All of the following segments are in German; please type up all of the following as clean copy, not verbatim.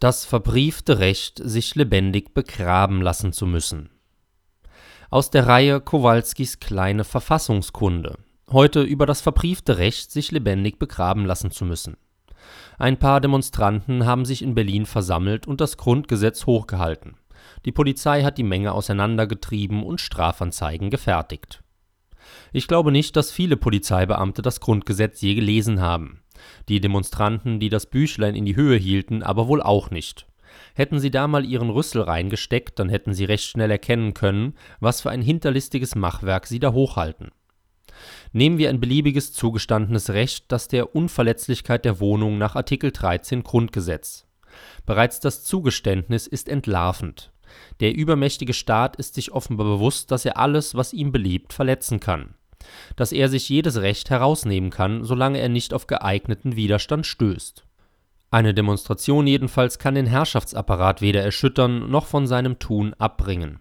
Das verbriefte Recht, sich lebendig begraben lassen zu müssen. Aus der Reihe Kowalskis kleine Verfassungskunde. Heute über das verbriefte Recht, sich lebendig begraben lassen zu müssen. Ein paar Demonstranten haben sich in Berlin versammelt und das Grundgesetz hochgehalten. Die Polizei hat die Menge auseinandergetrieben und Strafanzeigen gefertigt. Ich glaube nicht, dass viele Polizeibeamte das Grundgesetz je gelesen haben. Die Demonstranten, die das Büchlein in die Höhe hielten, aber wohl auch nicht. Hätten sie da mal ihren Rüssel reingesteckt, dann hätten sie recht schnell erkennen können, was für ein hinterlistiges Machwerk sie da hochhalten. Nehmen wir ein beliebiges zugestandenes Recht, das der Unverletzlichkeit der Wohnung nach Artikel 13 Grundgesetz. Bereits das Zugeständnis ist entlarvend. Der übermächtige Staat ist sich offenbar bewusst, dass er alles, was ihm beliebt, verletzen kann. Dass er sich jedes Recht herausnehmen kann, solange er nicht auf geeigneten Widerstand stößt. Eine Demonstration jedenfalls kann den Herrschaftsapparat weder erschüttern noch von seinem Tun abbringen.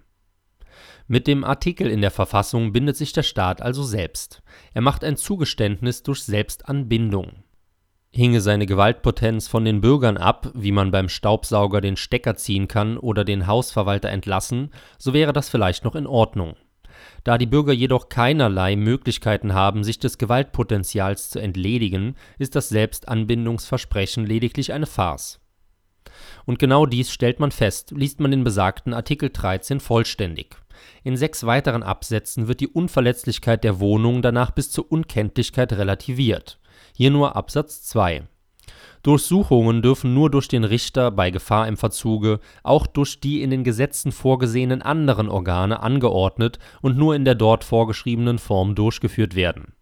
Mit dem Artikel in der Verfassung bindet sich der Staat also selbst. Er macht ein Zugeständnis durch Selbstanbindung. Hinge seine Gewaltpotenz von den Bürgern ab, wie man beim Staubsauger den Stecker ziehen kann oder den Hausverwalter entlassen, so wäre das vielleicht noch in Ordnung. Da die Bürger jedoch keinerlei Möglichkeiten haben, sich des Gewaltpotenzials zu entledigen, ist das Selbstanbindungsversprechen lediglich eine Farce. Und genau dies stellt man fest, liest man den besagten Artikel 13 vollständig. In 6 weiteren Absätzen wird die Unverletzlichkeit der Wohnung danach bis zur Unkenntlichkeit relativiert. Hier nur Absatz 2. Durchsuchungen dürfen nur durch den Richter bei Gefahr im Verzuge, auch durch die in den Gesetzen vorgesehenen anderen Organe angeordnet und nur in der dort vorgeschriebenen Form durchgeführt werden.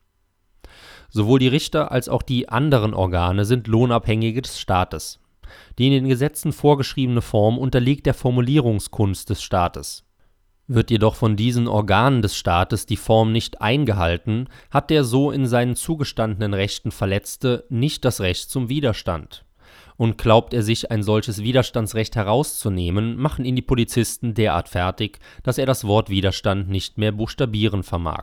Sowohl die Richter als auch die anderen Organe sind Lohnabhängige des Staates. Die in den Gesetzen vorgeschriebene Form unterliegt der Formulierungskunst des Staates. Wird jedoch von diesen Organen des Staates die Form nicht eingehalten, hat der so in seinen zugestandenen Rechten Verletzte nicht das Recht zum Widerstand. Und glaubt er sich ein solches Widerstandsrecht herauszunehmen, machen ihn die Polizisten derart fertig, dass er das Wort Widerstand nicht mehr buchstabieren vermag.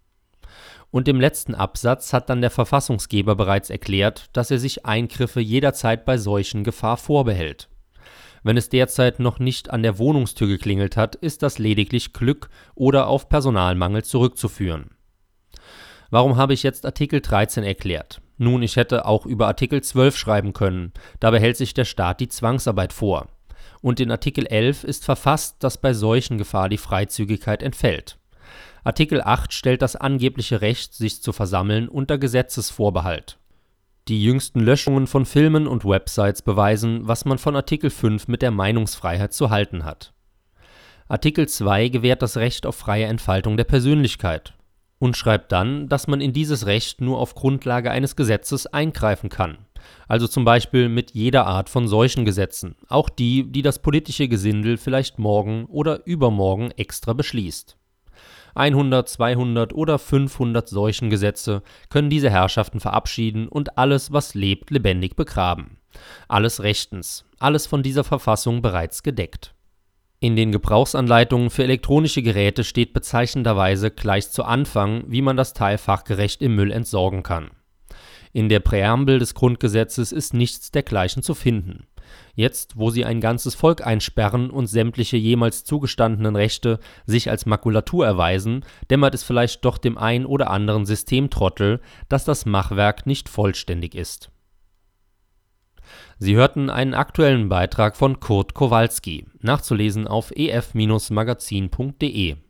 Und im letzten Absatz hat dann der Verfassungsgeber bereits erklärt, dass er sich Eingriffe jederzeit bei solchen Gefahr vorbehält. Wenn es derzeit noch nicht an der Wohnungstür geklingelt hat, ist das lediglich Glück oder auf Personalmangel zurückzuführen. Warum habe ich jetzt Artikel 13 erklärt? Nun, ich hätte auch über Artikel 12 schreiben können, da behält sich der Staat die Zwangsarbeit vor. Und in Artikel 11 ist verfasst, dass bei solchen Gefahr die Freizügigkeit entfällt. Artikel 8 stellt das angebliche Recht, sich zu versammeln, unter Gesetzesvorbehalt. Die jüngsten Löschungen von Filmen und Websites beweisen, was man von Artikel 5 mit der Meinungsfreiheit zu halten hat. Artikel 2 gewährt das Recht auf freie Entfaltung der Persönlichkeit und schreibt dann, dass man in dieses Recht nur auf Grundlage eines Gesetzes eingreifen kann, also zum Beispiel mit jeder Art von solchen Gesetzen, auch die, die das politische Gesindel vielleicht morgen oder übermorgen extra beschließt. 100, 200 oder 500 solchen Gesetze können diese Herrschaften verabschieden und alles, was lebt, lebendig begraben. Alles rechtens, alles von dieser Verfassung bereits gedeckt. In den Gebrauchsanleitungen für elektronische Geräte steht bezeichnenderweise gleich zu Anfang, wie man das Teil fachgerecht im Müll entsorgen kann. In der Präambel des Grundgesetzes ist nichts dergleichen zu finden. Jetzt, wo sie ein ganzes Volk einsperren und sämtliche jemals zugestandenen Rechte sich als Makulatur erweisen, dämmert es vielleicht doch dem ein oder anderen Systemtrottel, dass das Machwerk nicht vollständig ist. Sie hörten einen aktuellen Beitrag von Kurt Kowalski, nachzulesen auf ef-magazin.de.